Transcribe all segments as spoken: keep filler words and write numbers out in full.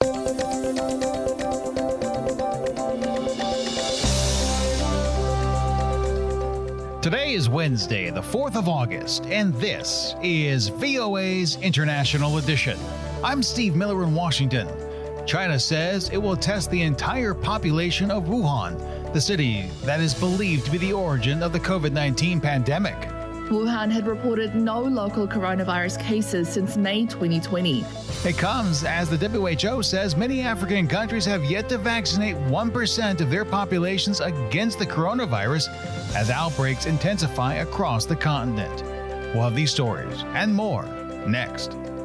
Today is Wednesday, the fourth of August, and this is V O A's International Edition. I'm Steve Miller in Washington. China says it will test the entire population of Wuhan, the city that is believed to be the origin of the COVID nineteen pandemic. Wuhan had reported no local coronavirus cases since May twenty twenty. It comes as the W H O says many African countries have yet to vaccinate one percent of their populations against the coronavirus as outbreaks intensify across the continent. We'll have these stories and more next.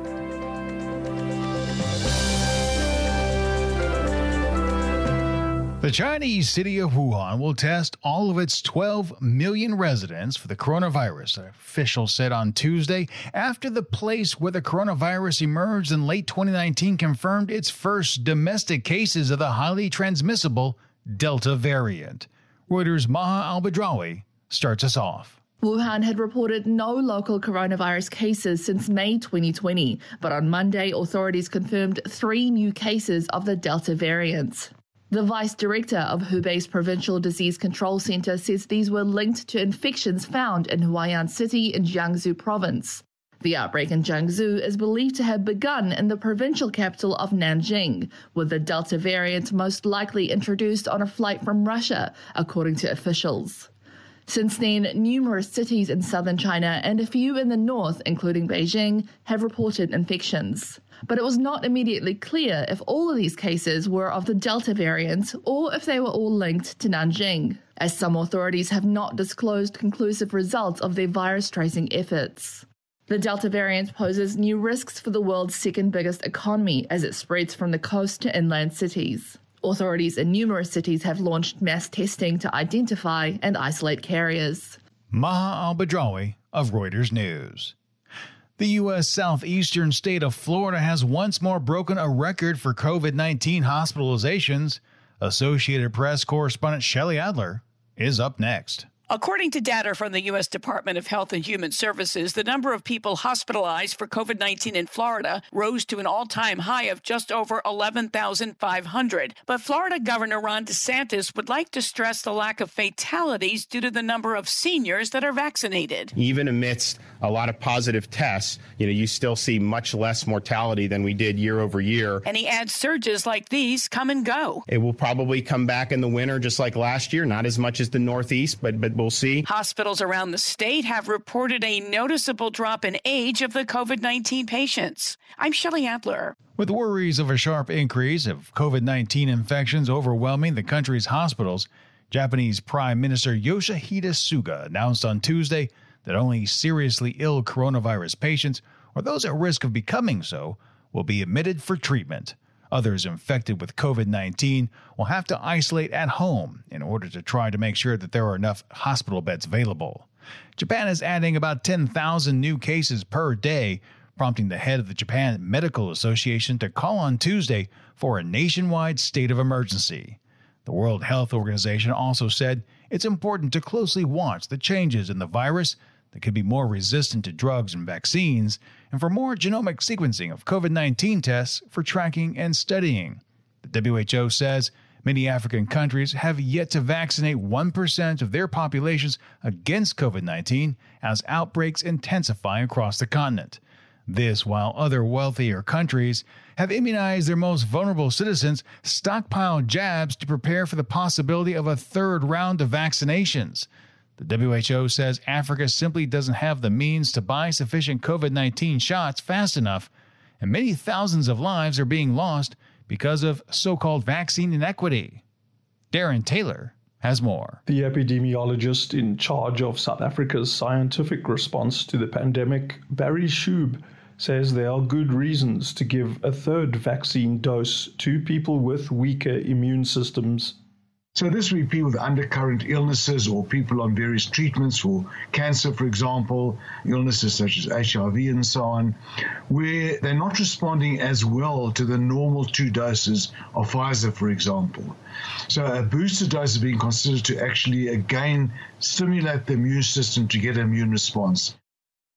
The Chinese city of Wuhan will test all of its twelve million residents for the coronavirus, officials said on Tuesday, after the place where the coronavirus emerged in late twenty nineteen confirmed its first domestic cases of the highly transmissible Delta variant. Reuters' Maha Al-Badrawi starts us off. Wuhan had reported no local coronavirus cases since May twenty twenty, but on Monday, authorities confirmed three new cases of the Delta variant. The vice director of Hubei's Provincial Disease Control Center says these were linked to infections found in Huai'an City in Jiangsu province. The outbreak in Jiangsu is believed to have begun in the provincial capital of Nanjing, with the Delta variant most likely introduced on a flight from Russia, according to officials. Since then, numerous cities in southern China and a few in the north, including Beijing, have reported infections. But it was not immediately clear if all of these cases were of the Delta variant or if they were all linked to Nanjing, as some authorities have not disclosed conclusive results of their virus tracing efforts. The Delta variant poses new risks for the world's second biggest economy as it spreads from the coast to inland cities. Authorities in numerous cities have launched mass testing to identify and isolate carriers. Maha Al-Badrawi of Reuters News. The U S southeastern state of Florida has once more broken a record for COVID nineteen hospitalizations. Associated Press correspondent Shelley Adler is up next. According to data from the U S Department of Health and Human Services, the number of people hospitalized for COVID nineteen in Florida rose to an all-time high of just over eleven thousand five hundred. But Florida Governor Ron DeSantis would like to stress the lack of fatalities due to the number of seniors that are vaccinated. Even amidst a lot of positive tests, you know, you still see much less mortality than we did year over year. And he adds surges like these come and go. It will probably come back in the winter just like last year, not as much as the Northeast, but but we'll see. Hospitals around the state have reported a noticeable drop in age of the COVID nineteen patients. I'm Shelley Adler. With worries of a sharp increase of COVID nineteen infections overwhelming the country's hospitals, Japanese Prime Minister Yoshihide Suga announced on Tuesday that only seriously ill coronavirus patients, or those at risk of becoming so, will be admitted for treatment. Others infected with COVID nineteen will have to isolate at home in order to try to make sure that there are enough hospital beds available. Japan is adding about ten thousand new cases per day, prompting the head of the Japan Medical Association to call on Tuesday for a nationwide state of emergency. The World Health Organization also said it's important to closely watch the changes in the virus that could be more resistant to drugs and vaccines, and for more genomic sequencing of COVID nineteen tests for tracking and studying. The W H O says many African countries have yet to vaccinate one percent of their populations against COVID nineteen as outbreaks intensify across the continent. This while other wealthier countries have immunized their most vulnerable citizens, stockpiled jabs to prepare for the possibility of a third round of vaccinations. The W H O says Africa simply doesn't have the means to buy sufficient COVID nineteen shots fast enough, and many thousands of lives are being lost because of so-called vaccine inequity. Darren Taylor has more. The epidemiologist in charge of South Africa's scientific response to the pandemic, Barry Shube, says there are good reasons to give a third vaccine dose to people with weaker immune systems. So this would be people with undercurrent illnesses or people on various treatments for cancer, for example, illnesses such as H I V and so on, where they're not responding as well to the normal two doses of Pfizer, for example. So a booster dose is being considered to actually, again, stimulate the immune system to get an immune response.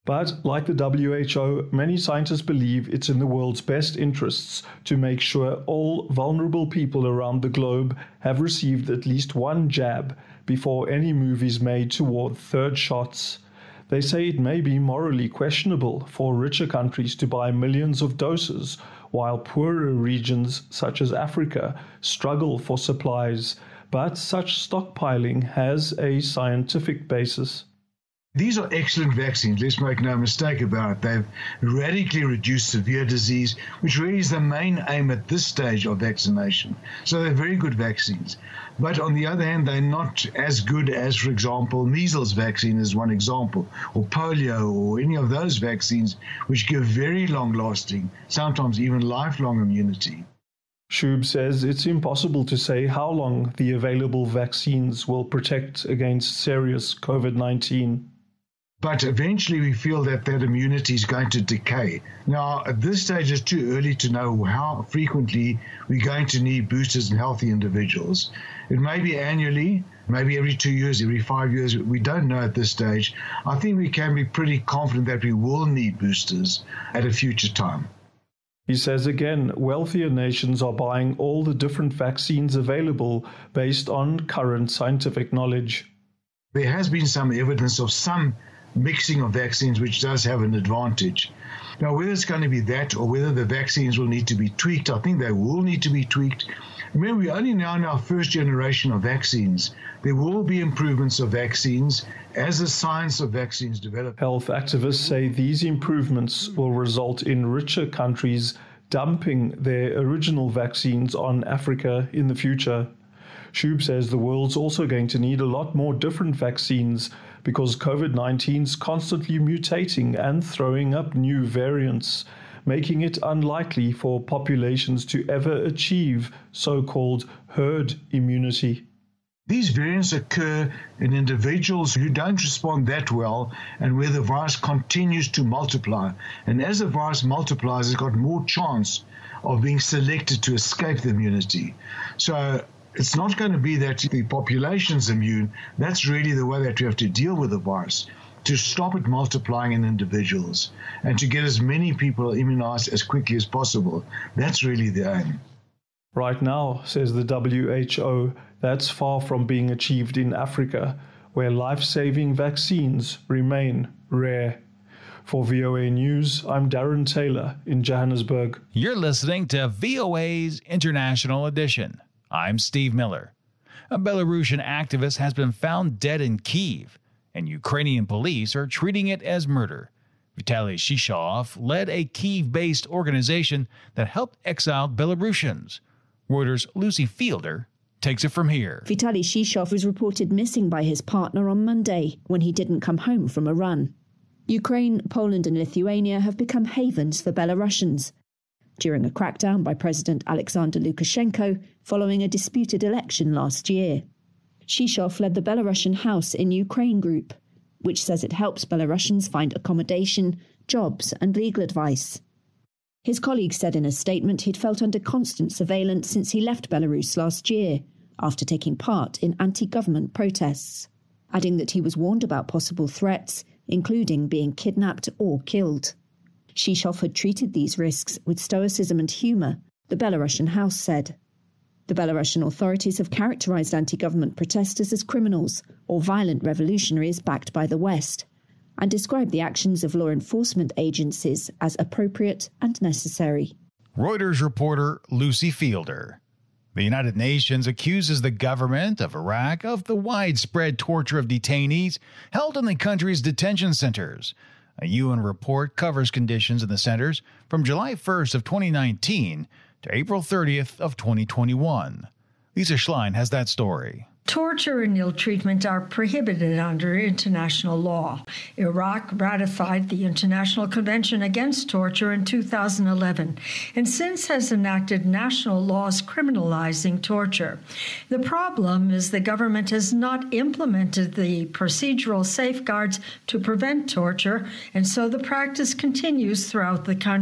But, like the W H O, many scientists believe it's in the world's best interests to make sure all vulnerable people around the globe have received at least one jab before any move is made toward third shots. They say it may be morally questionable for richer countries to buy millions of doses, while poorer regions such as Africa struggle for supplies, but such stockpiling has a scientific basis. These are excellent vaccines, let's make no mistake about it. They've radically reduced severe disease, which really is the main aim at this stage of vaccination. So they're very good vaccines. But on the other hand, they're not as good as, for example, measles vaccine is one example, or polio, or any of those vaccines, which give very long-lasting, sometimes even lifelong immunity. Shub says it's impossible to say how long the available vaccines will protect against serious COVID nineteen. But eventually we feel that that immunity is going to decay. Now, at this stage, it's too early to know how frequently we're going to need boosters in healthy individuals. It may be annually, maybe every two years, every five years. We don't know at this stage. I think we can be pretty confident that we will need boosters at a future time. He says again, wealthier nations are buying all the different vaccines available based on current scientific knowledge. There has been some evidence of some mixing of vaccines which does have an advantage. Now, whether it's going to be that or whether the vaccines will need to be tweaked, I think they will need to be tweaked. Remember, we're only now in our first generation of vaccines. There will be improvements of vaccines as the science of vaccines develops. Health activists say these improvements will result in richer countries dumping their original vaccines on Africa in the future. Shub says the world's also going to need a lot more different vaccines because COVID nineteen is constantly mutating and throwing up new variants, making it unlikely for populations to ever achieve so-called herd immunity. These variants occur in individuals who don't respond that well and where the virus continues to multiply. And as the virus multiplies, it's got more chance of being selected to escape the immunity. So it's not going to be that the population's immune. That's really the way that we have to deal with the virus, to stop it multiplying in individuals and to get as many people immunized as quickly as possible. That's really the aim. Right now, says the W H O, that's far from being achieved in Africa, where life-saving vaccines remain rare. For V O A News, I'm Darren Taylor in Johannesburg. You're listening to V O A's International Edition. I'm Steve Miller. A Belarusian activist has been found dead in Kyiv, and Ukrainian police are treating it as murder. Vitaly Shishov led a Kyiv-based organization that helped exiled Belarusians. Reuters' Lucy Fielder takes it from here. Vitaly Shishov was reported missing by his partner on Monday when he didn't come home from a run. Ukraine, Poland and Lithuania have become havens for Belarusians during a crackdown by President Alexander Lukashenko following a disputed election last year. Shishov led the Belarusian House in Ukraine group, which says it helps Belarusians find accommodation, jobs and legal advice. His colleagues said in a statement he'd felt under constant surveillance since he left Belarus last year, after taking part in anti-government protests, adding that he was warned about possible threats, including being kidnapped or killed. Shishov had treated these risks with stoicism and humour, the Belarusian House said. The Belarusian authorities have characterised anti-government protesters as criminals or violent revolutionaries backed by the West, and described the actions of law enforcement agencies as appropriate and necessary. Reuters reporter Lucy Fielder. The United Nations accuses the government of Iraq of the widespread torture of detainees held in the country's detention centers. A U N report covers conditions in the centers from July first of twenty nineteen to April thirtieth of twenty twenty-one. Lisa Schlein has that story. Torture and ill treatment are prohibited under international law. Iraq ratified the International Convention Against Torture in two thousand eleven, and since has enacted national laws criminalizing torture. The problem is the government has not implemented the procedural safeguards to prevent torture, and so the practice continues throughout the country.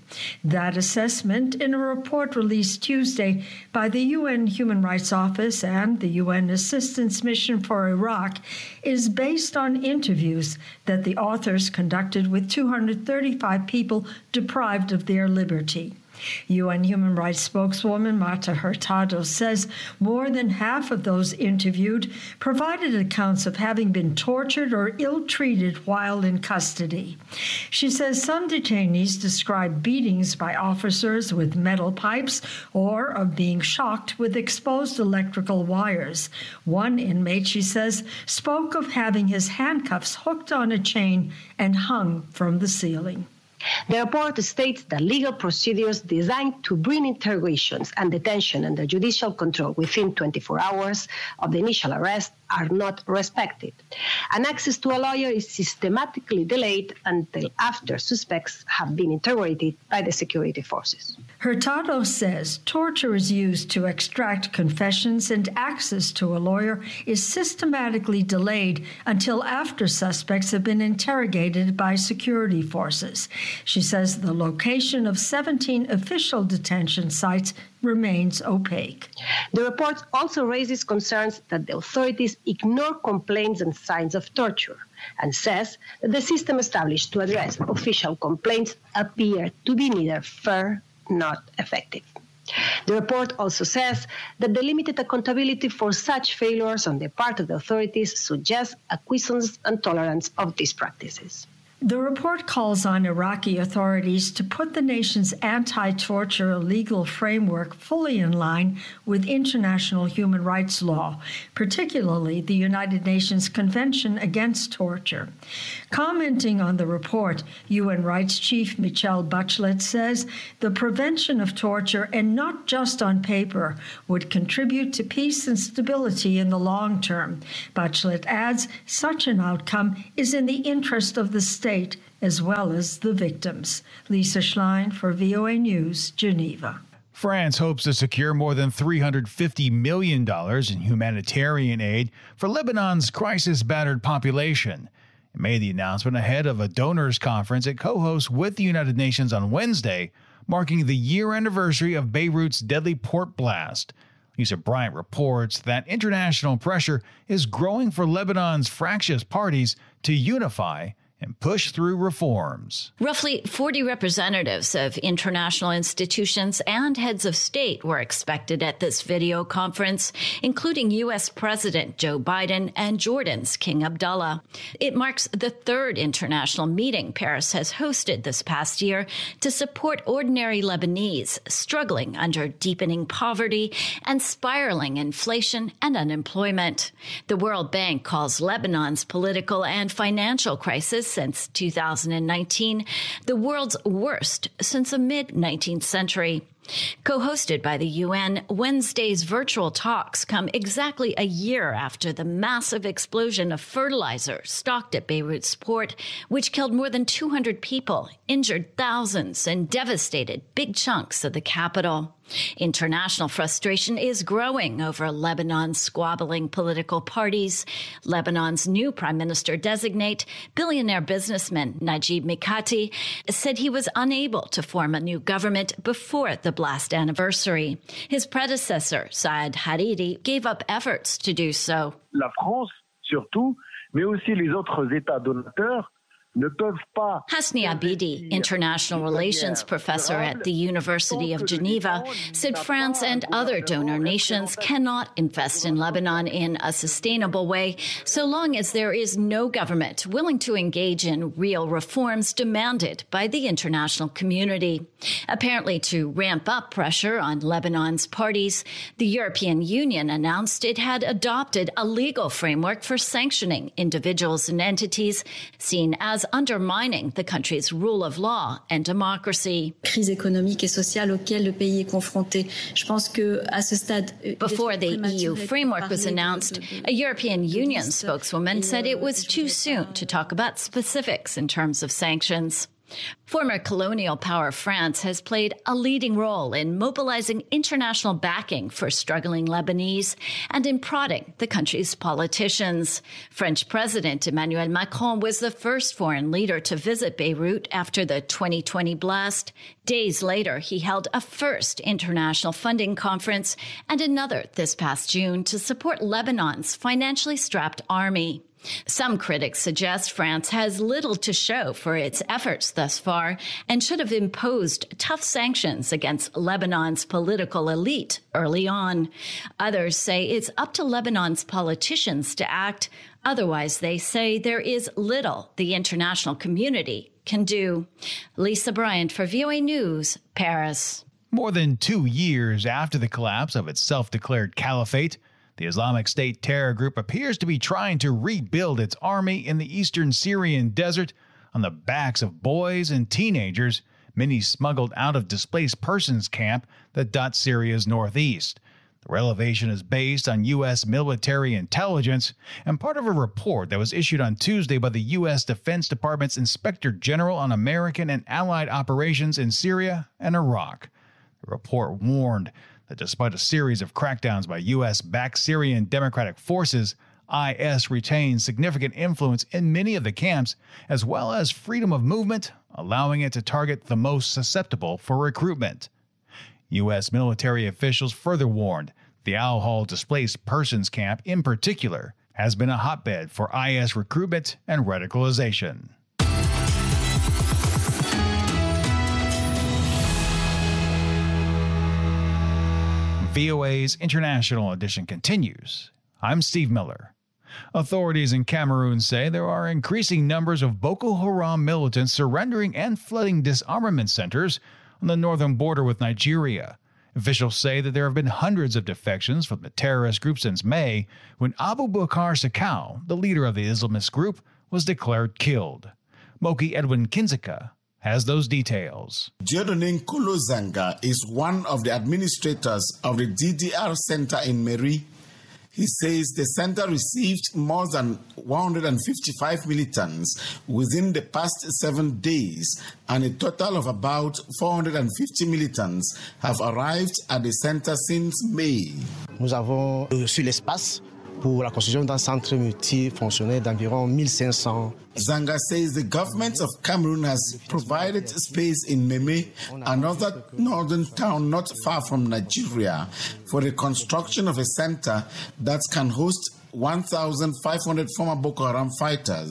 That assessment, in a report released Tuesday by the U N Human Rights Office and the U N Assistance Mission for Iraq, is based on interviews that the authors conducted with two hundred thirty-five people deprived of their liberty. U N Human Rights spokeswoman Marta Hurtado says more than half of those interviewed provided accounts of having been tortured or ill-treated while in custody. She says some detainees described beatings by officers with metal pipes or of being shocked with exposed electrical wires. One inmate, she says, spoke of having his handcuffs hooked on a chain and hung from the ceiling. The report states that legal procedures designed to bring interrogations and detention under judicial control within twenty-four hours of the initial arrest are not respected, and access to a lawyer is systematically delayed until after suspects have been interrogated by the security forces. Hurtado says torture is used to extract confessions, and access to a lawyer is systematically delayed until after suspects have been interrogated by security forces. She says the location of seventeen official detention sites remains opaque. The report also raises concerns that the authorities ignore complaints and signs of torture, and says that the system established to address official complaints appear to be neither fair nor effective. The report also says that the limited accountability for such failures on the part of the authorities suggests acquiescence and tolerance of these practices. The report calls on Iraqi authorities to put the nation's anti-torture legal framework fully in line with international human rights law, particularly the United Nations Convention Against Torture. Commenting on the report, U N Rights Chief Michelle Bachelet says the prevention of torture, and not just on paper, would contribute to peace and stability in the long term. Bachelet adds such an outcome is in the interest of the state as well as the victims. Lisa Schlein for V O A News, Geneva. France hopes to secure more than three hundred fifty million dollars in humanitarian aid for Lebanon's crisis-battered population. It made the announcement ahead of a donors conference it co-hosts with the United Nations on Wednesday, marking the year anniversary of Beirut's deadly port blast. Lisa Bryant reports that international pressure is growing for Lebanon's fractious parties to unify and push through reforms. Roughly forty representatives of international institutions and heads of state were expected at this video conference, including U S President Joe Biden and Jordan's King Abdullah. It marks the third international meeting Paris has hosted this past year to support ordinary Lebanese struggling under deepening poverty and spiraling inflation and unemployment. The World Bank calls Lebanon's political and financial crisis since two thousand nineteen, the world's worst since the mid-nineteenth century. Co-hosted by the U N, Wednesday's virtual talks come exactly a year after the massive explosion of fertilizer stocked at Beirut's port, which killed more than two hundred people, injured thousands, and devastated big chunks of the capital. International frustration is growing over Lebanon's squabbling political parties. Lebanon's new prime minister-designate, billionaire businessman Najib Mikati, said he was unable to form a new government before the blast anniversary. His predecessor, Saad Hariri, gave up efforts to do so. La France, surtout, mais aussi les autres États donateurs, Hasni Abidi, international relations professor at the University of Geneva, said France and other donor nations cannot invest in Lebanon in a sustainable way so long as there is no government willing to engage in real reforms demanded by the international community. Apparently, to ramp up pressure on Lebanon's parties, the European Union announced it had adopted a legal framework for sanctioning individuals and entities seen as undermining the country's rule of law and democracy. Crise économique et sociale auquel le pays est confronté. Je pense que à ce stade, before the E U framework was announced, a European Union spokeswoman said it was too soon to talk about specifics in terms of sanctions. Former colonial power France has played a leading role in mobilizing international backing for struggling Lebanese and in prodding the country's politicians. French President Emmanuel Macron was the first foreign leader to visit Beirut after the twenty twenty blast. Days later, he held a first international funding conference and another this past June to support Lebanon's financially strapped army. Some critics suggest France has little to show for its efforts thus far and should have imposed tough sanctions against Lebanon's political elite early on. Others say it's up to Lebanon's politicians to act. Otherwise, they say there is little the international community can do. Lisa Bryant for V O A News, Paris. More than two years after the collapse of its self-declared caliphate, the Islamic State terror group appears to be trying to rebuild its army in the eastern Syrian desert on the backs of boys and teenagers, many smuggled out of displaced persons camp that dot Syria's northeast. The revelation is based on U S military intelligence and part of a report that was issued on Tuesday by the U S Defense Department's Inspector General on American and Allied operations in Syria and Iraq. The report warned that despite a series of crackdowns by U S-backed Syrian Democratic Forces, I S retains significant influence in many of the camps, as well as freedom of movement, allowing it to target the most susceptible for recruitment. U S military officials further warned the Al-Hol displaced persons camp in particular has been a hotbed for I S recruitment and radicalization. V O A's International Edition continues. I'm Steve Miller. Authorities in Cameroon say there are increasing numbers of Boko Haram militants surrendering and flooding disarmament centers on the northern border with Nigeria. Officials say that there have been hundreds of defections from the terrorist group since May, when Abu Bakar Sakau, the leader of the Islamist group, was declared killed. Moki Edwin Kinzeka has those details. Dieudonné Nkolo Zanga is one of the administrators of the D D R Center in Meri. He says the center received more than one hundred fifty-five militants within the past seven days, and a total of about four hundred fifty militants have arrived at the center since May. Nous avons reçu l'espace pour la construction d'un centre multifonctionnel d'environ mille cinq cents. Zanga says the government of Cameroon has provided space in Meme, another northern town not far from Nigeria, for the construction of a center that can host one thousand five hundred former Boko Haram fighters.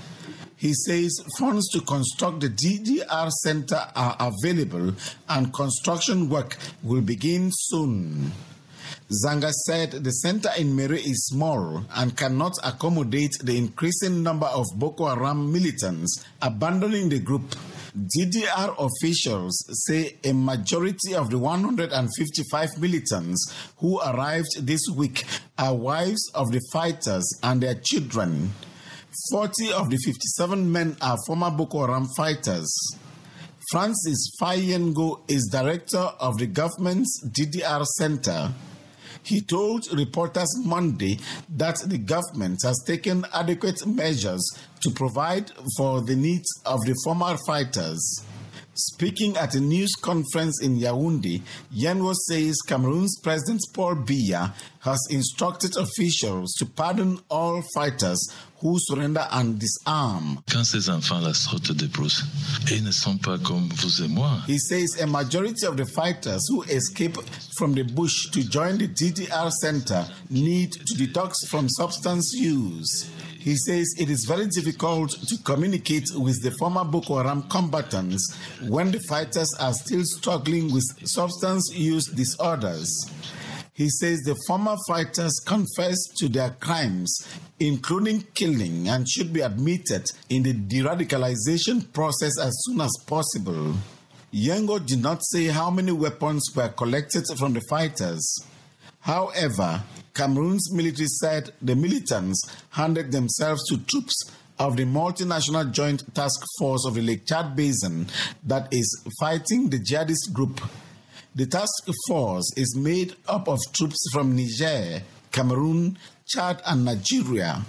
He says funds to construct the D D R center are available and construction work will begin soon. Zanga said the center in Mere is small and cannot accommodate the increasing number of Boko Haram militants abandoning the group. D D R officials say a majority of the one hundred fifty-five militants who arrived this week are wives of the fighters and their children. forty of the fifty-seven men are former Boko Haram fighters. Francis Fayengo is director of the government's D D R center. He told reporters Monday that the government has taken adequate measures to provide for the needs of the former fighters. Speaking at a news conference in Yaoundé, Yenwo says Cameroon's President Paul Biya has instructed officials to pardon all fighters who surrender and disarm. Quand ces enfants-là sortent des brousses, ils ne sont pas comme vous et moi. He says a majority of the fighters who escape from the bush to join the D D R center need to detox from substance use. He says it is very difficult to communicate with the former Boko Haram combatants when the fighters are still struggling with substance use disorders. He says the former fighters confess to their crimes, including killing, and should be admitted in the de-radicalization process as soon as possible. Yengo did not say how many weapons were collected from the fighters. However, Cameroon's military said the militants handed themselves to troops of the multinational joint task force of the Lake Chad Basin that is fighting the jihadist group. The task force is made up of troops from Niger, Cameroon, Chad, and Nigeria.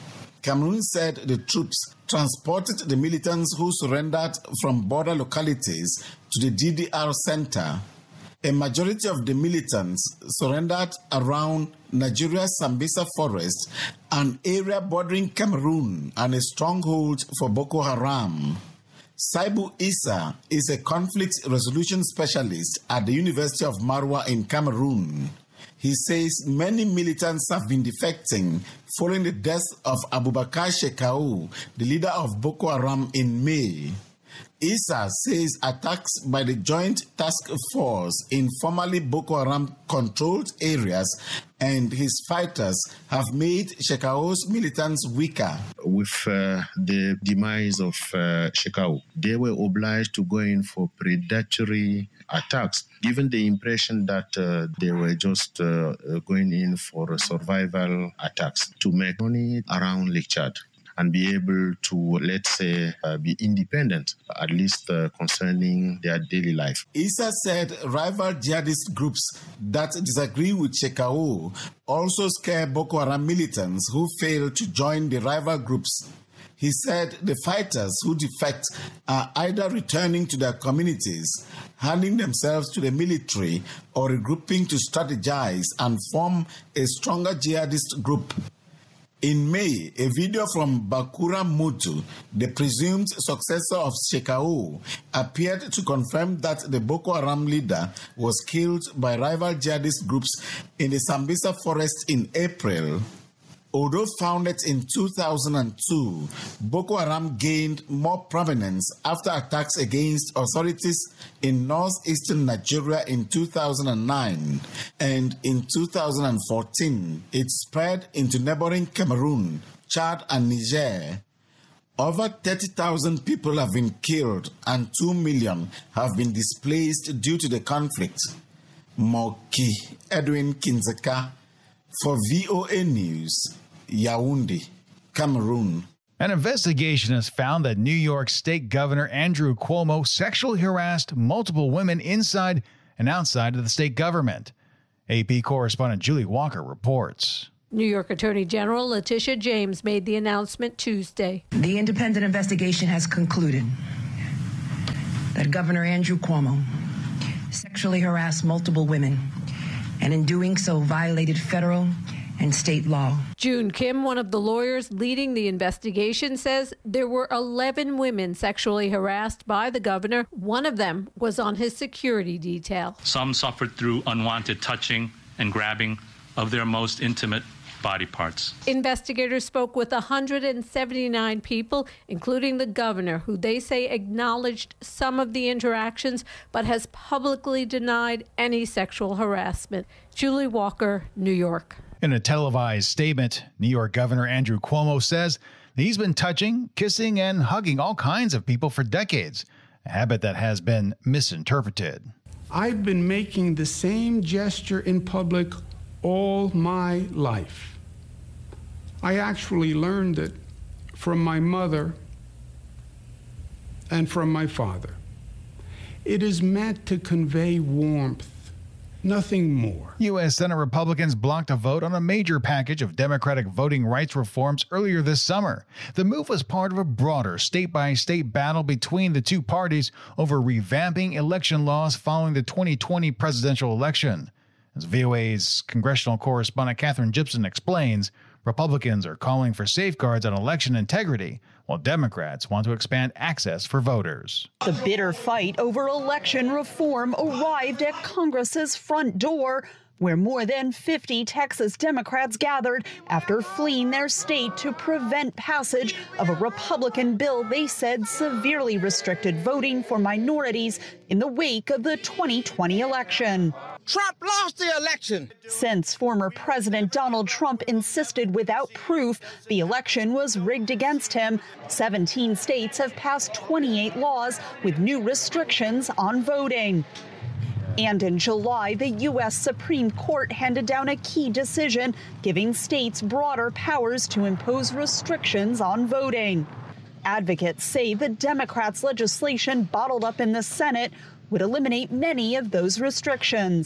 Cameroon said the troops transported the militants who surrendered from border localities to the D D R center. A majority of the militants surrendered around Nigeria's Sambisa forest, an area bordering Cameroon and a stronghold for Boko Haram. Saibu Issa is a conflict resolution specialist at the University of Marwa in Cameroon. He says many militants have been defecting following the death of Abubakar Shekau, the leader of Boko Haram, in May. Issa says attacks by the Joint Task Force in formerly Boko Haram-controlled areas and his fighters have made Shekau's militants weaker. With uh, the demise of uh, Shekau, they were obliged to go in for predatory attacks, given the impression that uh, they were just uh, going in for survival attacks to make money around Lake Chad and be able to, let's say, uh, be independent, at least uh, concerning their daily life. Issa said rival jihadist groups that disagree with Shekau also scare Boko Haram militants who fail to join the rival groups. He said the fighters who defect are either returning to their communities, handing themselves to the military, or regrouping to strategize and form a stronger jihadist group. In May, a video from Bakura Mutu, the presumed successor of Shekau, appeared to confirm that the Boko Haram leader was killed by rival jihadist groups in the Sambisa forest in April. Although founded in two thousand two, Boko Haram gained more prominence after attacks against authorities in northeastern Nigeria in two thousand nine, and in two thousand fourteen, it spread into neighboring Cameroon, Chad, and Niger. Over thirty thousand people have been killed and two million have been displaced due to the conflict. Moki Edwin Kinzeka for V O A News, Yaoundé, Cameroon. An investigation has found that New York State Governor Andrew Cuomo sexually harassed multiple women inside and outside of the state government. A P correspondent Julie Walker reports. New York Attorney General Letitia James made the announcement Tuesday. The independent investigation has concluded that Governor Andrew Cuomo sexually harassed multiple women and in doing so violated federal and state law. June Kim, one of the lawyers leading the investigation, says there were eleven women sexually harassed by the governor. One of them was on his security detail. Some suffered through unwanted touching and grabbing of their most intimate body parts. Investigators spoke with one hundred seventy-nine people, including the governor, who they say acknowledged some of the interactions, but has publicly denied any sexual harassment. Julie Walker, New York. In a televised statement, New York Governor Andrew Cuomo says he's been touching, kissing, and hugging all kinds of people for decades, a habit that has been misinterpreted. I've been making the same gesture in public all my life. I actually learned it from my mother and from my father. It is meant to convey warmth, nothing more. U S Senate Republicans blocked a vote on a major package of Democratic voting rights reforms earlier this summer. The move was part of a broader state-by-state battle between the two parties over revamping election laws following the twenty twenty presidential election. As V O A's congressional correspondent Catherine Gibson explains, Republicans are calling for safeguards on election integrity, while Democrats want to expand access for voters. The bitter fight over election reform arrived at Congress's front door, where more than fifty Texas Democrats gathered after fleeing their state to prevent passage of a Republican bill they said severely restricted voting for minorities in the wake of the twenty twenty election. Trump lost the election. Since former President Donald Trump insisted without proof the election was rigged against him, seventeen states have passed twenty-eight laws with new restrictions on voting. And in July, the U S Supreme Court handed down a key decision giving states broader powers to impose restrictions on voting. Advocates say the Democrats' legislation bottled up in the Senate would eliminate many of those restrictions.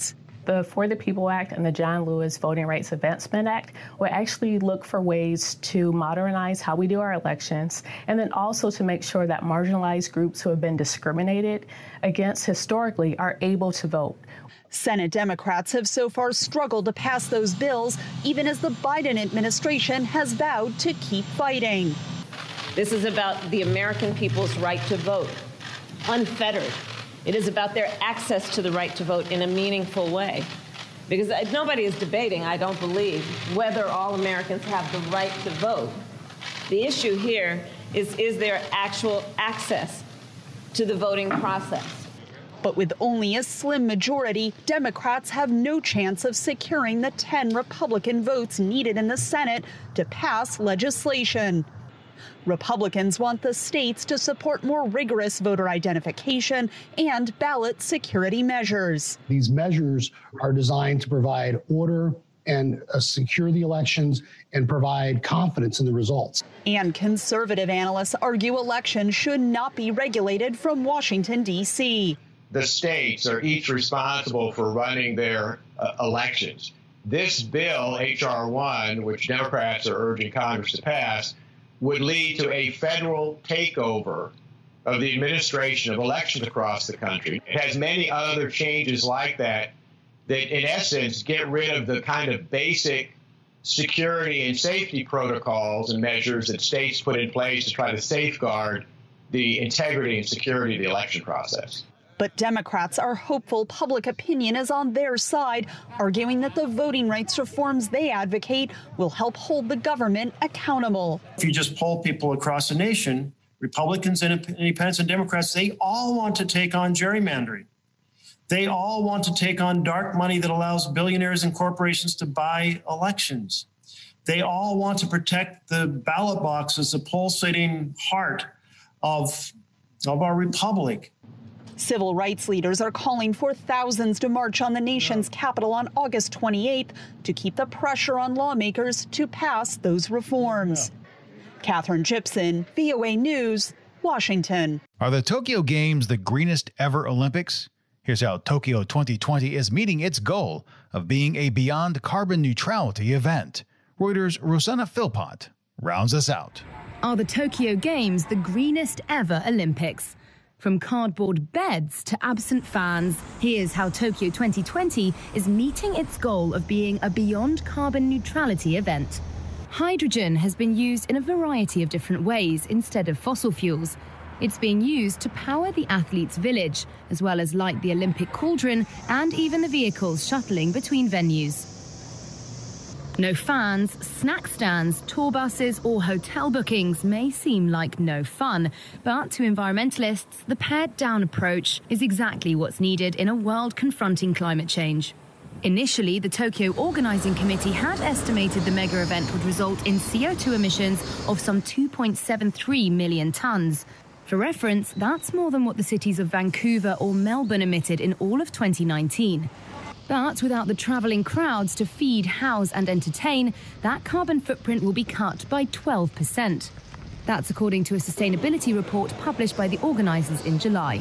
The For the People Act and the John Lewis Voting Rights Advancement Act will actually look for ways to modernize how we do our elections, and then also to make sure that marginalized groups who have been discriminated against historically are able to vote. Senate Democrats have so far struggled to pass those bills, even as the Biden administration has vowed to keep fighting. This is about the American people's right to vote, unfettered. It is about their access to the right to vote in a meaningful way. Because nobody is debating, I don't believe, whether all Americans have the right to vote. The issue here is, is there actual access to the voting process? But with only a slim majority, Democrats have no chance of securing the ten Republican votes needed in the Senate to pass legislation. Republicans want the states to support more rigorous voter identification and ballot security measures. These measures are designed to provide order and uh, secure the elections and provide confidence in the results. And conservative analysts argue elections should not be regulated from Washington, D C The states are each responsible for running their uh, elections. This bill, H R one, which Democrats are urging Congress to pass, would lead to a federal takeover of the administration of elections across the country. It has many other changes like that that, in essence, get rid of the kind of basic security and safety protocols and measures that states put in place to try to safeguard the integrity and security of the election process. But Democrats are hopeful public opinion is on their side, arguing that the voting rights reforms they advocate will help hold the government accountable. If you just poll people across the nation, Republicans and independents and Democrats, they all want to take on gerrymandering. They all want to take on dark money that allows billionaires and corporations to buy elections. They all want to protect the ballot box as the pulsating heart of, of our republic. Civil rights leaders are calling for thousands to march on the nation's capital on August twenty-eighth to keep the pressure on lawmakers to pass those reforms. Catherine Gibson, V O A News, Washington. Are the Tokyo Games the greenest ever Olympics? Here's how Tokyo twenty twenty is meeting its goal of being a beyond carbon neutrality event. Reuters' Rosanna Philpott rounds us out. Are the Tokyo Games the greenest ever Olympics? From cardboard beds to absent fans, here's how Tokyo twenty twenty is meeting its goal of being a beyond carbon neutrality event. Hydrogen has been used in a variety of different ways instead of fossil fuels. It's being used to power the athletes' village, as well as light the Olympic cauldron and even the vehicles shuttling between venues. No fans, snack stands, tour buses or hotel bookings may seem like no fun, but to environmentalists, the pared-down approach is exactly what's needed in a world confronting climate change. Initially, the Tokyo Organizing Committee had estimated the mega event would result in C O two emissions of some two point seven three million tons. For reference, that's more than what the cities of Vancouver or Melbourne emitted in all of twenty nineteen. But without the travelling crowds to feed, house and entertain, that carbon footprint will be cut by twelve percent. That's according to a sustainability report published by the organisers in July.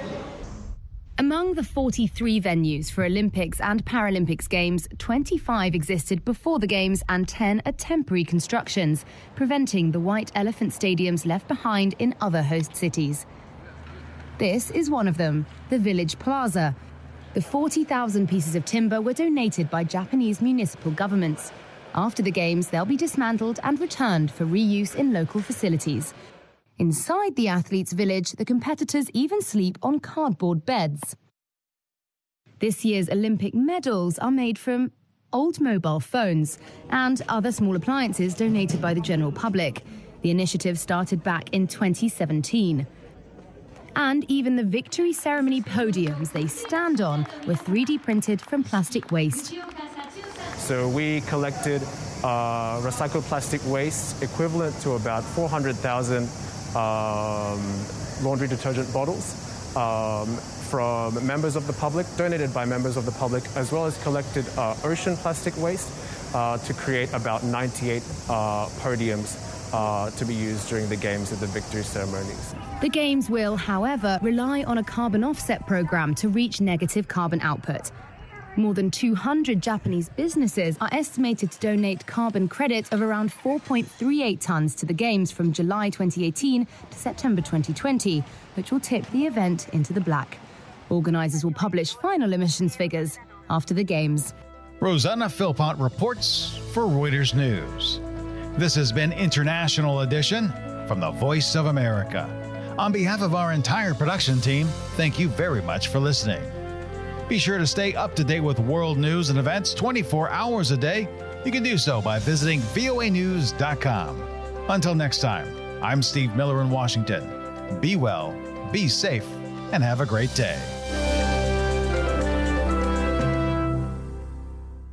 Among the forty-three venues for Olympics and Paralympics Games, twenty-five existed before the Games and ten are temporary constructions, preventing the white elephant stadiums left behind in other host cities. This is one of them, the Village Plaza. The forty thousand pieces of timber were donated by Japanese municipal governments. After the Games, they'll be dismantled and returned for reuse in local facilities. Inside the athletes' village, the competitors even sleep on cardboard beds. This year's Olympic medals are made from old mobile phones and other small appliances donated by the general public. The initiative started back in twenty seventeen. And even the victory ceremony podiums they stand on were three D printed from plastic waste. So we collected uh, recycled plastic waste equivalent to about four hundred thousand um, laundry detergent bottles um, from members of the public, donated by members of the public, as well as collected uh, ocean plastic waste uh, to create about ninety-eight uh, podiums uh, to be used during the Games and the victory ceremonies. The Games will, however, rely on a carbon offset program to reach negative carbon output. More than two hundred Japanese businesses are estimated to donate carbon credits of around four point three eight tons to the Games from July twenty eighteen to September twenty twenty, which will tip the event into the black. Organisers will publish final emissions figures after the Games. Rosanna Philpott reports for Reuters News. This has been International Edition from the Voice of America. On behalf of our entire production team, thank you very much for listening. Be sure to stay up to date with world news and events twenty-four hours a day. You can do so by visiting V O A news dot com. Until next time, I'm Steve Miller in Washington. Be well, be safe, and have a great day.